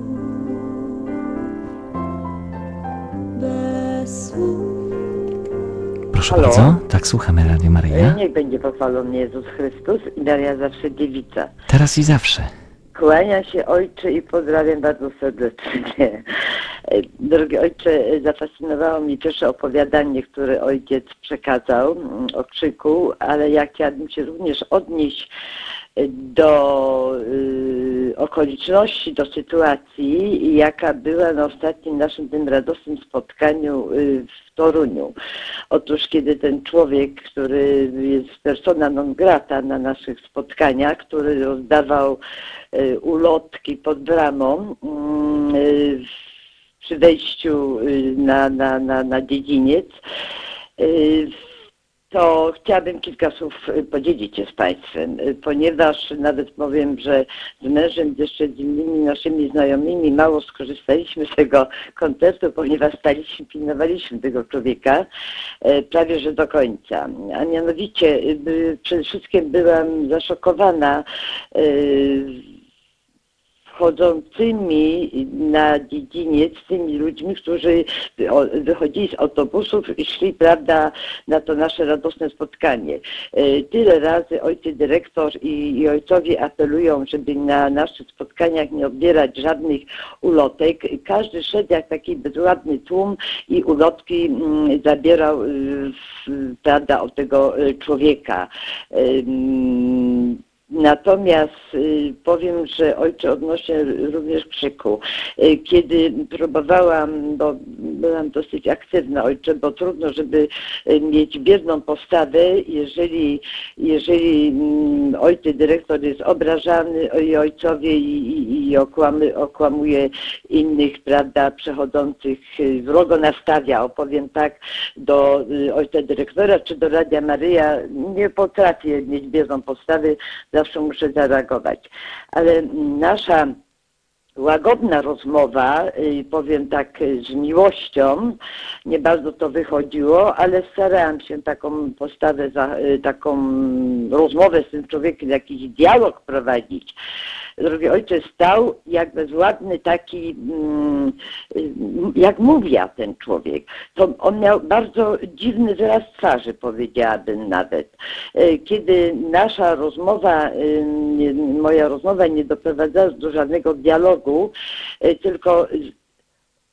Bez słów. Proszę Halo? bardzo. Tak, słuchamy Radio Maryja. Niech będzie pochwalony Jezus Chrystus i Maria zawsze dziewica. Teraz i zawsze. Kłania się Ojcze i pozdrawiam bardzo serdecznie. Drogi Ojcze, zafascynowało mnie pierwsze opowiadanie, które Ojciec przekazał o krzyku, ale ja chciałabym się również odnieść do okoliczności, do sytuacji, jaka była na ostatnim naszym tym radosnym spotkaniu w Toruniu. Otóż kiedy ten człowiek, który jest persona non grata na naszych spotkaniach, który rozdawał ulotki pod bramą przy wejściu na dziedziniec, to chciałabym kilka słów podzielić się z Państwem, ponieważ nawet powiem, że z mężem, jeszcze z innymi naszymi znajomymi mało skorzystaliśmy z tego koncertu, ponieważ pilnowaliśmy tego człowieka prawie że do końca. A mianowicie przede wszystkim byłam zaszokowana wchodzącymi na dziedziniec tymi ludźmi, którzy wychodzili z autobusów i szli, prawda, na to nasze radosne spotkanie. Tyle razy ojciec dyrektor i ojcowie apelują, żeby na naszych spotkaniach nie odbierać żadnych ulotek. Każdy szedł jak taki bezładny tłum i ulotki zabierał, prawda, od tego człowieka. Natomiast powiem, że Ojcze, odnośnie również krzyku. Kiedy próbowałam, bo byłam dosyć aktywna, Ojcze, bo trudno, żeby mieć bierną postawę, jeżeli ojciec dyrektor jest obrażany i ojcowie i okłamuje innych, prawda, przechodzących, wrogo nastawia, opowiem tak, do ojca dyrektora czy do Radia Maryja. Nie potrafię mieć bierną postawę, zawsze muszę zareagować. Ale nasza łagodna rozmowa, powiem tak z miłością, nie bardzo to wychodziło, ale starałam się taką postawę, taką rozmowę z tym człowiekiem, jakiś dialog prowadzić. Drogi Ojcze, stał jak bezładny taki, jak mówiła ten człowiek. To on miał bardzo dziwny wyraz twarzy, powiedziałabym nawet. Kiedy nasza rozmowa, moja rozmowa nie doprowadzała do żadnego dialogu, tylko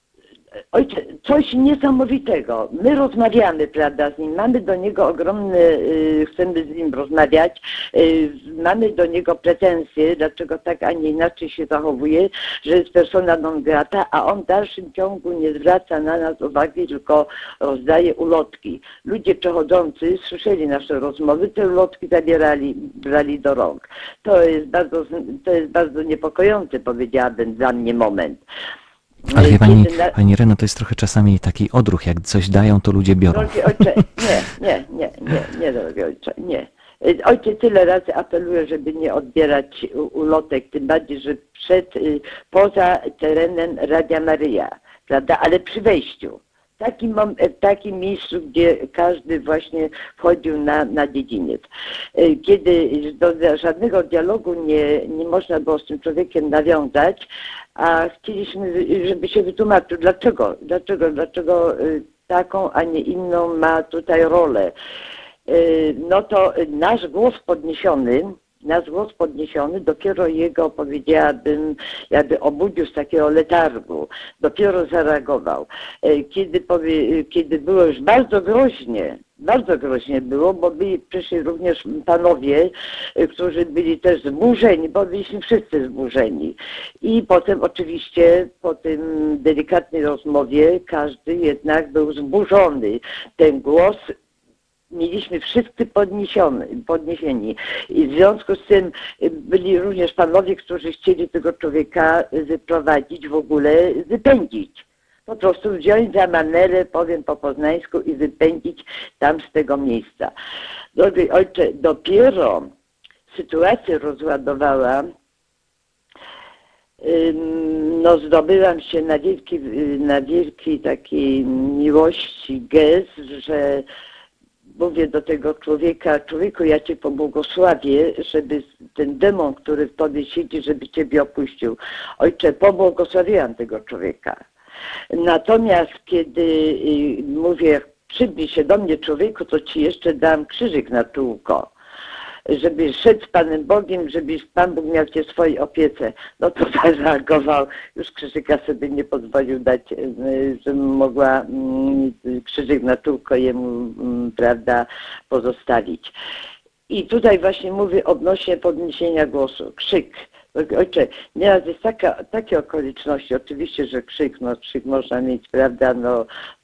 ojcze, coś niesamowitego. My rozmawiamy, prawda, z nim, mamy do niego ogromne, chcemy z nim rozmawiać, mamy do niego pretensje, dlaczego tak, a nie inaczej się zachowuje, że jest persona non grata, a on w dalszym ciągu nie zwraca na nas uwagi, tylko rozdaje ulotki. Ludzie przechodzący słyszeli nasze rozmowy, te ulotki brali do rąk. To jest bardzo niepokojący, powiedziałabym, dla mnie moment. Ale wie pani Ireno, to jest trochę czasami taki odruch, jak coś dają, to ludzie biorą. Drogi ojcze, nie, drogi ojcze, nie. Ojciec tyle razy apeluje, żeby nie odbierać ulotek, tym bardziej, że poza terenem Radia Maryja, prawda, ale przy wejściu. W takim miejscu, gdzie każdy właśnie wchodził na dziedziniec. Kiedy do żadnego dialogu nie można było z tym człowiekiem nawiązać, a chcieliśmy, żeby się wytłumaczył, dlaczego taką, a nie inną ma tutaj rolę. No to nasz głos podniesiony dopiero jego, powiedziałabym, jakby obudził z takiego letargu, dopiero zareagował. Kiedy było już bardzo groźnie było, bo przyszli również panowie, którzy byli też zburzeni, bo byliśmy wszyscy zburzeni. I potem oczywiście po tym delikatnej rozmowie każdy jednak był zburzony. Ten głos mieliśmy wszyscy podniesieni. I w związku z tym byli również panowie, którzy chcieli tego człowieka wyprowadzić, w ogóle wypędzić. Po prostu wziąć za manerę, powiem po poznańsku, i wypędzić tam z tego miejsca. Drogi ojcze, dopiero sytuacja rozładowała, no zdobyłam się na wielkiej takiej miłości, gest, że mówię do tego człowieka, człowieku, ja Cię pobłogosławię, żeby ten demon, który w Tobie siedzi, żeby Ciebie opuścił. Ojcze, pobłogosławiłam tego człowieka. Natomiast kiedy mówię, przybliż się do mnie, człowieku, to Ci jeszcze dam krzyżyk na czółko, żeby szedł z Panem Bogiem, żebyś Pan Bóg miał Cię w swojej opiece. No to zareagował, już krzyżyka sobie nie pozwolił dać, żebym mogła krzyżyk na czółko jemu, prawda, pozostawić. I tutaj właśnie mówię odnośnie podniesienia głosu, krzyk. Ojcze, nieraz jest takie okoliczności, oczywiście, że krzyk można mieć, prawda, no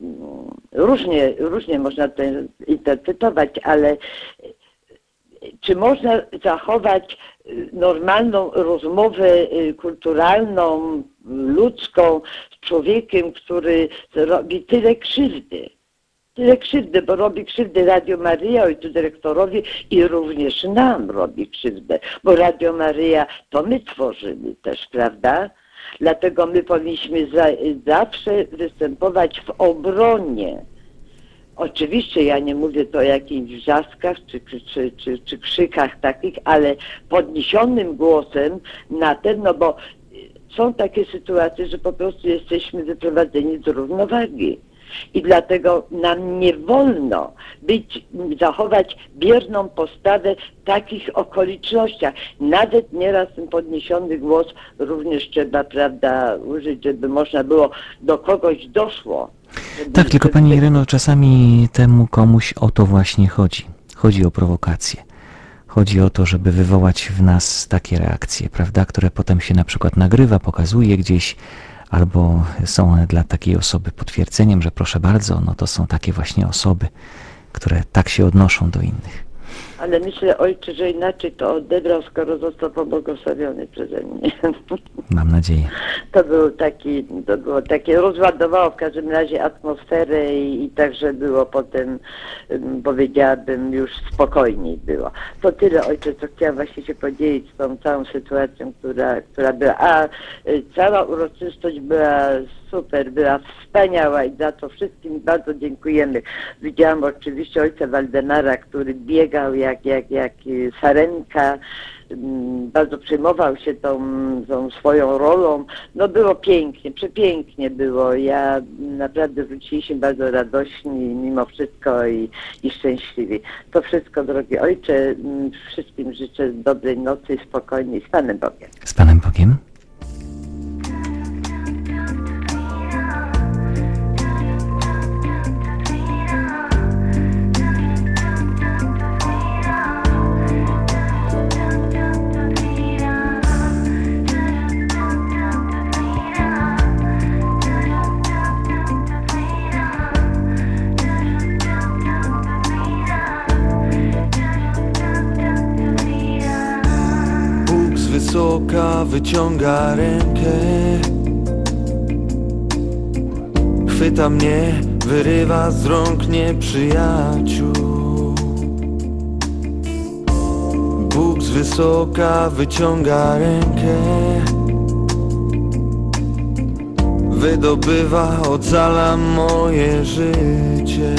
różnie można to interpretować, ale czy można zachować normalną rozmowę kulturalną, ludzką z człowiekiem, który robi tyle krzywdy, bo robi krzywdę Radio Maryja, ojcu dyrektorowi, i również nam robi krzywdę, bo Radio Maryja to my tworzymy też, prawda? Dlatego my powinniśmy zawsze występować w obronie. Oczywiście ja nie mówię to o jakichś wrzaskach czy krzykach takich, ale podniesionym głosem na pewno, bo są takie sytuacje, że po prostu jesteśmy wyprowadzeni z równowagi. I dlatego nam nie wolno zachować bierną postawę w takich okolicznościach. Nawet nieraz ten podniesiony głos również trzeba, prawda, użyć, żeby można było, do kogoś doszło. Tak, tylko Pani Ireno, czasami temu komuś o to właśnie chodzi. Chodzi o prowokację. Chodzi o to, żeby wywołać w nas takie reakcje, prawda, które potem się na przykład nagrywa, pokazuje gdzieś, albo są one dla takiej osoby potwierdzeniem, że proszę bardzo, no to są takie właśnie osoby, które tak się odnoszą do innych. Ale myślę, ojcze, że inaczej to odebrał, skoro został pobłogosławiony przeze mnie. Mam nadzieję. To było takie, rozładowało w każdym razie atmosferę i także było potem, powiedziałabym, już spokojniej było. To tyle, ojcze, co chciałam właśnie się podzielić z tą całą sytuacją, która była. A cała uroczystość była super, była wspaniała i za to wszystkim bardzo dziękujemy. Widziałam oczywiście ojca Waldemara, który biegał jak sarenka, bardzo przejmował się tą swoją rolą. No było pięknie, przepięknie było. Ja naprawdę wróciliśmy bardzo radośni mimo wszystko i szczęśliwi. To wszystko, drogi ojcze, wszystkim życzę dobrej nocy, spokojnej, z Panem Bogiem. Z Panem Bogiem. wysoka wyciąga rękę, chwyta mnie, wyrywa z rąk nieprzyjaciół. Bóg z wysoka wyciąga rękę, wydobywa, ocala moje życie.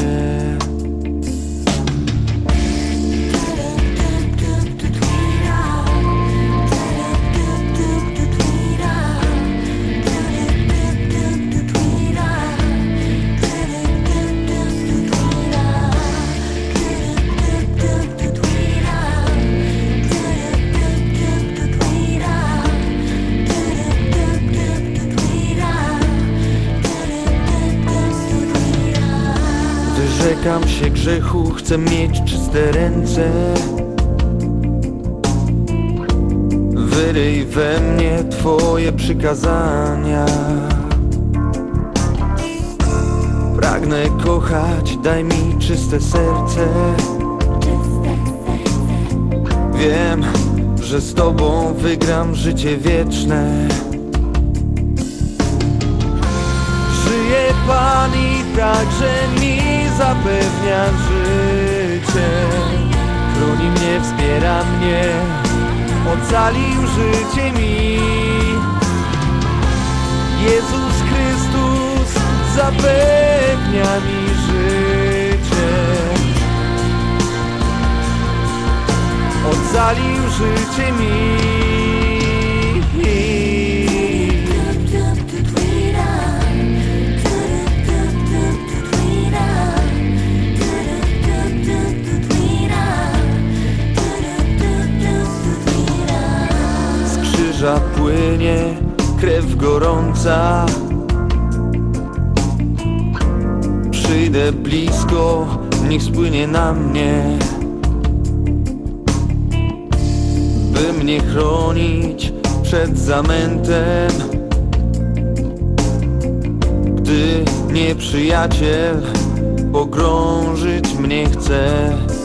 Wyrzekam się grzechu, chcę mieć czyste ręce. Wyryj we mnie Twoje przykazania. Pragnę kochać, daj mi czyste serce. Wiem, że z Tobą wygram życie wieczne. Żyje Pan i także mi zapewnia życie. Chroni mnie, wspiera mnie, ocalił życie mi. Jezus Chrystus zapewnia mi życie. Ocalił życie mi. Z krzyża płynie krew gorąca. Przyjdę blisko, niech spłynie na mnie, by mnie chronić przed zamętem. Gdy nieprzyjaciel pogrążyć mnie chce,